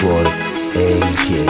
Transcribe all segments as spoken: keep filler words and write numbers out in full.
boy ای جی.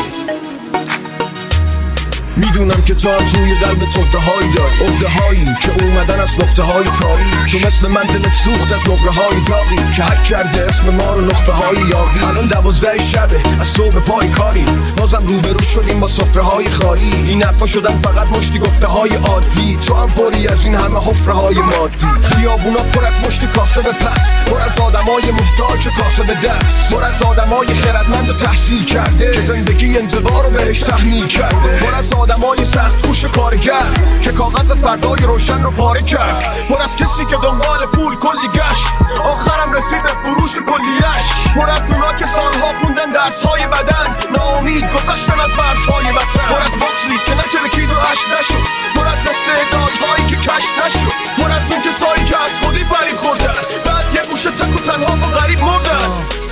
میدونم که تو هم توی قلب تخته هایی داری، عقده هایی که اومدن از نقطه های تاریک. تو مثل من دلت سوخت از نقره های داغی که حک کرده اسم ما رو نخبه های یاقی. الان دوازده شبه از صبح پای کاری، بازم روبرو شدیم با سفره های خالی. این حرفا شدن فقط مشتی گفته های عادی، تو هم پری از این همه حفره های مادی. خیابونا پر از مشت کاسه به پس، پر از آدمای محتاج کاسه به دست، پر از آدمای خردمند و تحصیل کرده که زندگی انزوا رو بهش تحمیل کرده، پر از آدمای سخت کوش کارگر که کاغذ فردای روشن رو پاره کرد، پر از کسی که دنبال پول کلی گشت آخرم رسید به فروش کلیش، پر از اونا که سالها خوندن درس‌های بدن ناامید گذشتن از مرزهای وطن، پر از بغضی که نترکید و عشق نشد، پر از استعدادهایی که کشف نشد، پر از اون کسایی که از خودی فریب خوردن بعد یه گوشه تک و تنها و غریب مردن.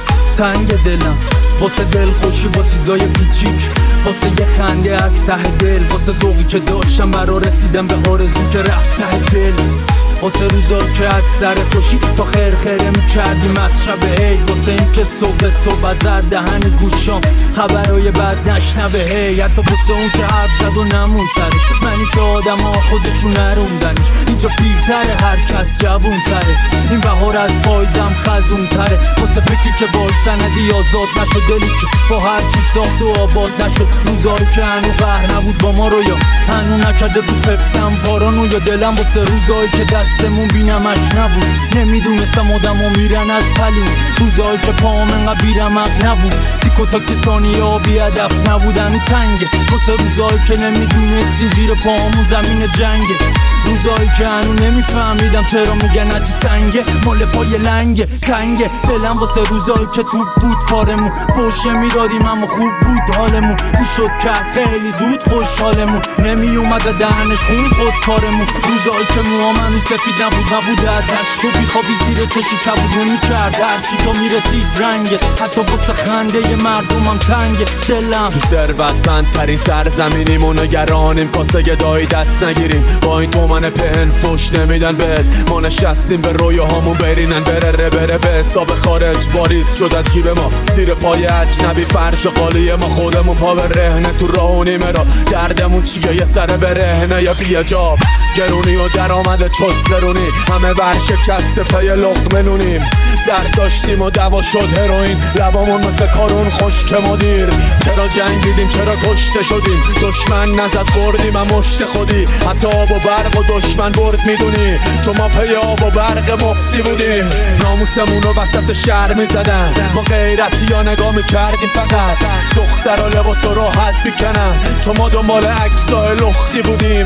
تنگ دلم واسه دل خوشی با چیزای پیچیک، واسه یه خنده از ته دل، واسه ذوقی که داشتم برا رسیدم به آرزو که رفت ته دل، واسه روزایی که از سر خوشی تا خیر خیره میکردیم از شب عید، واسه این که صبح صبح از هر دهن گوشام خبرای بد نشنوه هی، حتی واسه اون که حرف زد و نمون سرش، منی که آدم ها خودشون نروندنش، اینجا پیرتره هر کس جوون تره، این بهار از پایزم خزون تره، واسه فکری که بال سندی آزاد نشد، دلی که با هر چی ساخت و آباد نشد، روزایی که هنو قهر نبود با ما رو یا هنو نکرده بود خفتم پارانو، یا دلم واسه روزایی که دستمون بینمش نبود، نمیدونستم آدم ها میرن از پلون، روزایی که پاهم انقدر بیرمق نبود، دیکو تا کسانی ها بی هدف نبودن و تنگه، واسه روزایی که نمیدونستیم زیر پاهمون زمین جنگه، روزایی که هنو نمیفهمیدم چرا میگن هرچی سنگه مال پای لنگه تنگه، دلم واسه روزایی که توپ بود کارمون، پشت میدادیم اما خوب بود حالمون، میشد کرد خیلی زود خوشحالمون، نمی اومده دهنش خون خود کارمون، روزایی که موامنو سفید نبود نبوده ازش، تو بیخوابی زیر چشی کبود نمیکرد هرکی تا میرسید رنگه، حتی واسه خنده مردمم تنگه دلم. تو ثروتمندترین سرزمینیم و نگرانیم پاسه گدایی دست نگیریم، با این تو من پهن فوش نمیدن بهت، ما نشستیم به رویاهامون برینن بره ره بره به حساب خارج واریز شد جیب ما، زیر پای اجنبی فرش قالی ما، خودمون پا به رهنه تو راه و نیمه را، دردمون چیه یه سر به رهنه یا بیجاب، گرونی و درآمد چسترونی، همه ورشکست پی لقمه نونیم، درد داشتیم و دوا شد هروئین، لبامون مثل کارون خشک مدیر، چرا جنگیدیم چرا کشته شدیم، دشمن نزد خوردیم هم مشت خودی، حتی آب و برق و دشمن برد میدونی، چون ما پی آب و برق مفتی بودیم، ناموسمون رو وسط شهر میزدن، ما غیرتی یا نگاه میکردیم فقط، دخترها لباس و راحت میکنن، چون ما دنبال عکسای لختی بودیم،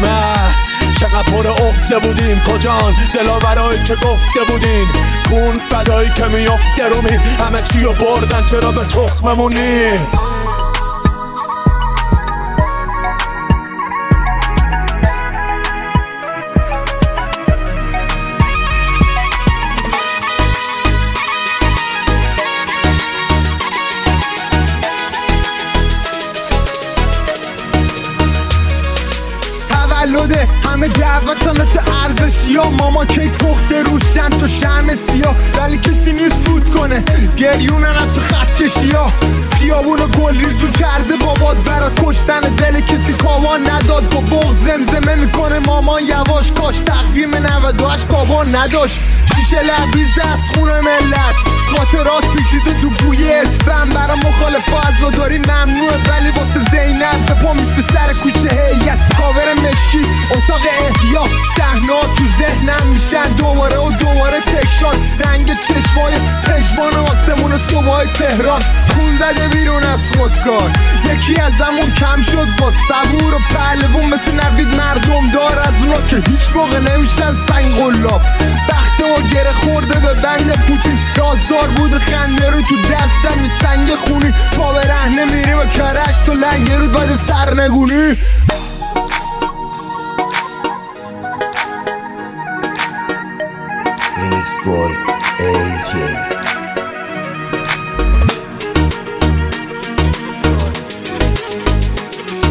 چقدر پر عقده بودیم کجان دلاورایی که گفته بودین، کون فدایی که میافته رومین، همه چی رو بردن چرا به تخممونی. تولده همه دعوتانه تو ارزشی ها، ماما کیک پخته روشن تو شمع سیاه، ولی کسی نیست فوت کنه گریونن تو خط کشی ها، خیابونو گل ریزو کرده بابات برا کشتن دل کسی کاوان نداد، با بغض زمزمه میکنه مامان یواش کاش تقویم نود و هشت کاوان نداشت، شیشه لبریز از خون ملت، خاطرات پیچیده تو بوی اسفن، برا مخالف عزاداری ممنوعه ولی واسه زینب به پا میشه سر کوچه هیئت، کاور مشکی اتاق احیا، صحنه‌ها تو ذهنم میشن دوباره و دوباره تکرار، رنگ چشمای پشمان آسمون صبحای تهران، خون زده بیرون از خودکار، یکی ازمون کم شد با صبور و پهلوون مثل نوید مردم دار، از اونا که هیچ موقع نمیشن سنگ قلاب، بخت و گره خورده به بند پوتین، رازدار بود خنده رو تو دستم می سنگ خونی، پا به رهنه میریم و کرش تو لنگ رو بعد سرنگونی. ریکس بوی ای جی.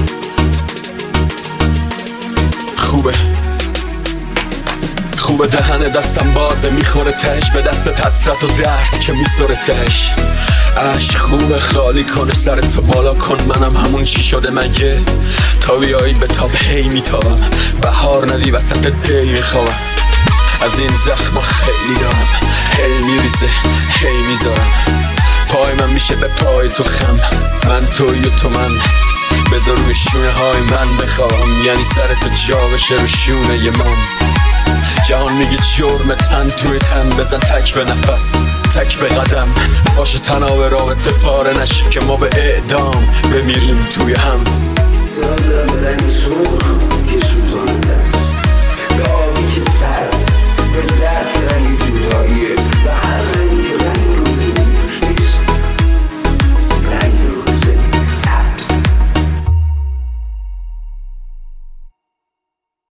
خوبه خوبه دهن منه دستم بازه میخوره تش به دست حسرت و درد که میسره تش عشق خوب خالی کنه سرتو بالا کن منم همون چی شده مگه تا بیایی به تاب هی میتابم بهار ندی وسط دی میخوابم از این زخم خیلی دارم هی میریزه هی میذارم پای من میشه به پای تو خم من توی و تو من بذار روی شونه های من بخوام یعنی سرتو جا بشه رو شونه ی من جهان میگه جرم تن توی تن بزن تک به نفس تک به قدم باشه تناب رابطه پاره نشه که ما به اعدام بمیریم توی هم دارم دارم به رنگ سرخ